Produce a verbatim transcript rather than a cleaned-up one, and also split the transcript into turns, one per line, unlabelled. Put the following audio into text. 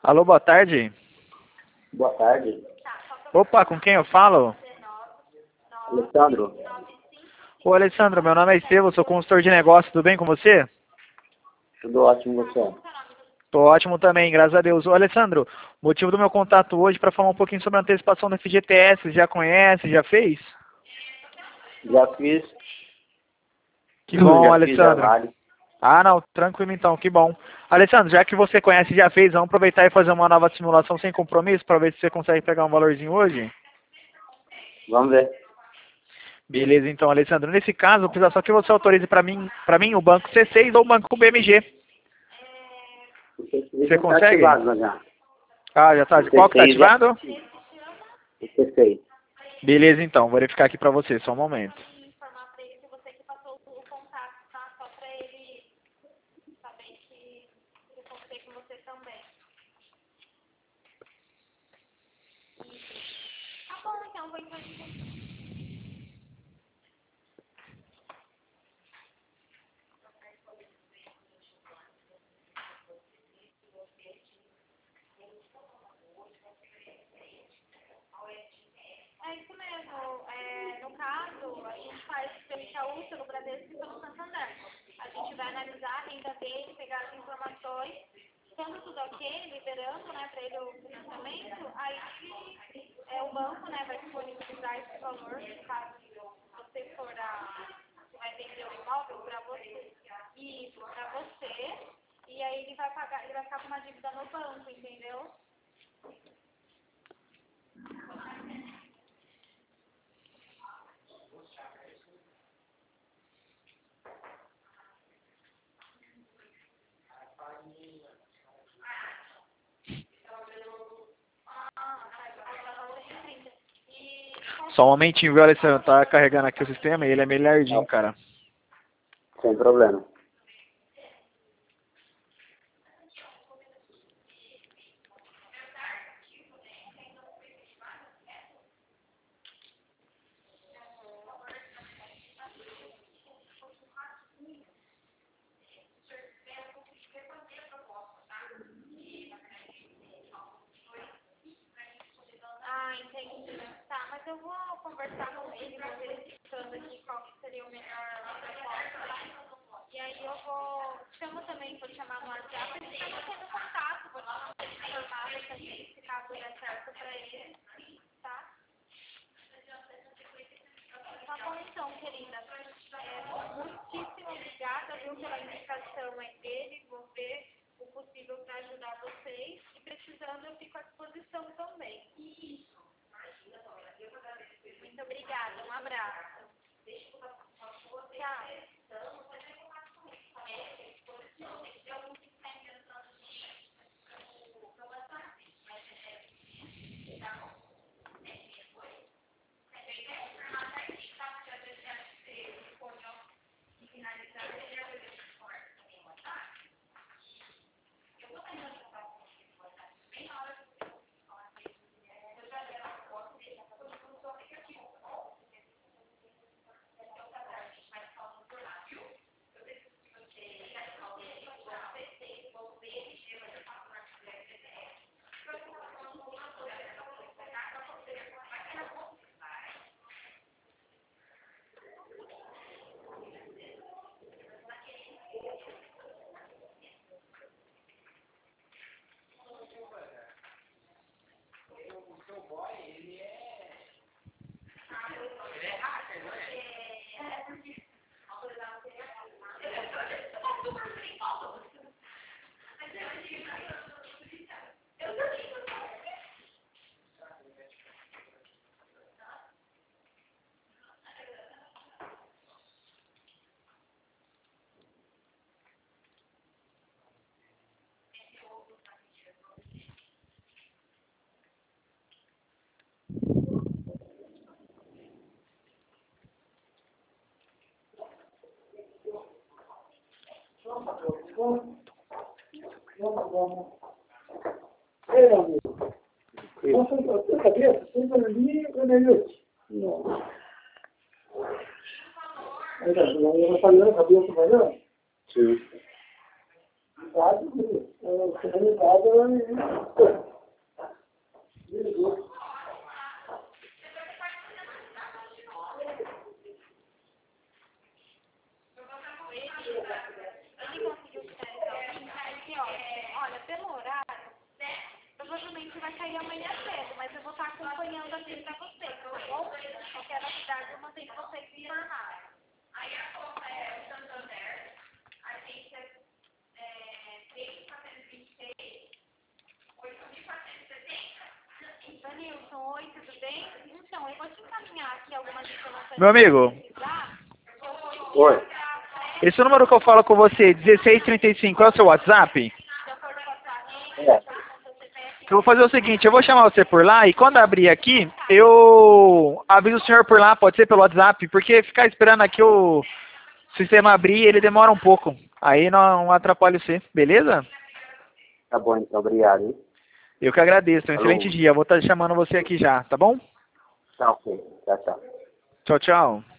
Alô, boa tarde.
Boa tarde.
Opa, com quem eu falo?
Alessandro.
Ô, Alessandro, meu nome é Estevam, sou consultor de negócios, tudo bem com você?
Tudo ótimo, você?
Tô ótimo também, graças a Deus. Ô, Alessandro, motivo do meu contato hoje para falar um pouquinho sobre a antecipação do F G T S, já conhece, já fez?
Já fiz.
Que bom,
já
Alessandro.
Fiz a vale.
Ah, não, tranquilo então, que bom. Alessandro, já que você conhece e já fez, vamos aproveitar e fazer uma nova simulação sem compromisso para ver se você consegue pegar um valorzinho hoje?
Vamos ver.
Beleza, então, Alessandro. Nesse caso, eu preciso só que você autorize para mim, para mim o banco C seis ou o banco B M G. Você
Tá
consegue?
ativado já.
Ah, já tá.
O
Qual que tá
C seis já-
ativado?
O C seis.
Beleza, então. Vou verificar aqui para você, só um momento.
É isso mesmo. É, no caso, a gente faz pelo Itaú, pelo Bradesco e pelo Santander. A gente vai analisar a renda dele, pegar as informações, estando tudo ok, liberando, né, para ele o financiamento, aí é, o banco, né, vai disponibilizar esse valor, caso você for a, vai vender o imóvel para você, isso, para você, e aí ele vai pagar, ele vai ficar com uma dívida no banco, entendeu?
Só um momentinho, viu, Alessandro? Tá carregando aqui o sistema e ele é meio lardinho, cara.
Sem problema.
Ah, entendi. Tá, mas eu vou conversar com ele, vou verificando aqui qual que seria o melhor proposta. E aí eu vou, chamo também, vou chamar no WhatsApp, ele está mantendo contato, vou te manter informado também, se caso der certo para ele, tá? Tá bom então, querida. É, muitíssimo obrigada, viu, pela indicação aí dele, vou ver o possível para ajudar vocês e precisando eu fico à disposição também. Muito obrigada, um abraço. Tchau.
Ei, amigo. Nossa, a tua cabeça sempre ali, quando é noite. Não. Aí, tá, eu falei, a cabeça vai, não?
Sim.
Estado, o comunicado, desligou.
Ele conseguiu finalizar o link, aí, ó, olha, pelo horário, provavelmente vai cair amanhã cedo, mas eu vou estar acompanhando aqui pra você, tá bom? Qualquer novidade eu mantenho vocês informados. Aí a conta é o Santander, a gente é três mil quatrocentos e vinte e seis, oito mil quatrocentos e setenta. Danilson, oi, tudo bem? Então, eu vou te encaminhar aqui algumas informações.
Meu amigo,
Oi.
esse número que eu falo com você, dezesseis trinta e cinco, é o seu WhatsApp?
É.
Eu vou fazer o seguinte, eu vou chamar você por lá e quando abrir aqui, eu aviso o senhor por lá, pode ser pelo WhatsApp, porque ficar esperando aqui o sistema abrir, ele demora um pouco. Aí não atrapalha você, beleza?
Tá bom, então. Obrigado, hein?
Eu que agradeço, um
Alô.
excelente dia. Vou estar chamando você aqui já, tá bom?
Tá ok. Tchau, tchau.
Tchau, tchau.